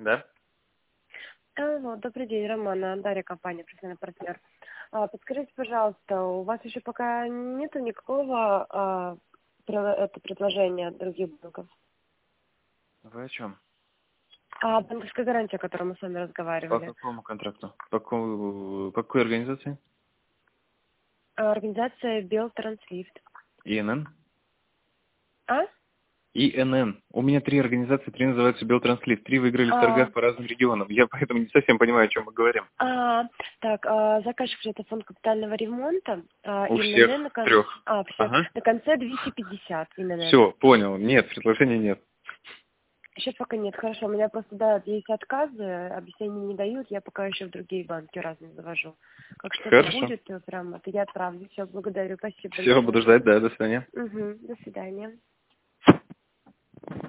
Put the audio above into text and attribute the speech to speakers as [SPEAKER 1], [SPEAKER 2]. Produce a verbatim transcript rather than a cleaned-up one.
[SPEAKER 1] Да?
[SPEAKER 2] Алло, добрый день, Романа, Дарья, компания «Профессиональный партнер». А, подскажите, пожалуйста, у вас еще пока нету никакого а, про- это предложения других банков?
[SPEAKER 1] Вы о чем?
[SPEAKER 2] А банковская гарантия, о которой мы с вами
[SPEAKER 1] По
[SPEAKER 2] разговаривали.
[SPEAKER 1] какому контракту? По какому, по какой организации?
[SPEAKER 2] А, организация Белтранслифт.
[SPEAKER 1] ИНН?
[SPEAKER 2] А?
[SPEAKER 1] ИНН. У меня три организации, три называются Белтранслифт. Три выиграли в
[SPEAKER 2] А,
[SPEAKER 1] торгах по разным регионам. Я поэтому не совсем понимаю, о чем мы говорим.
[SPEAKER 2] а, так, а, заказчик же это фонд капитального ремонта. А,
[SPEAKER 1] У
[SPEAKER 2] ИНН на
[SPEAKER 1] всех
[SPEAKER 2] конце...
[SPEAKER 1] трех.
[SPEAKER 2] А, все.
[SPEAKER 1] Ага.
[SPEAKER 2] На конце двести пятьдесят ИНН.
[SPEAKER 1] Все, понял. Нет, предложения нет.
[SPEAKER 2] Еще пока нет, хорошо. У меня просто, да, есть отказы, объяснений не дают, я пока еще в другие банки разные завожу. Как что-то
[SPEAKER 1] Хорошо.
[SPEAKER 2] будет, то прям это я отправлю. Все, благодарю, спасибо
[SPEAKER 1] Все, буду
[SPEAKER 2] большое.
[SPEAKER 1] ждать, да, до свидания.
[SPEAKER 2] Угу, до свидания.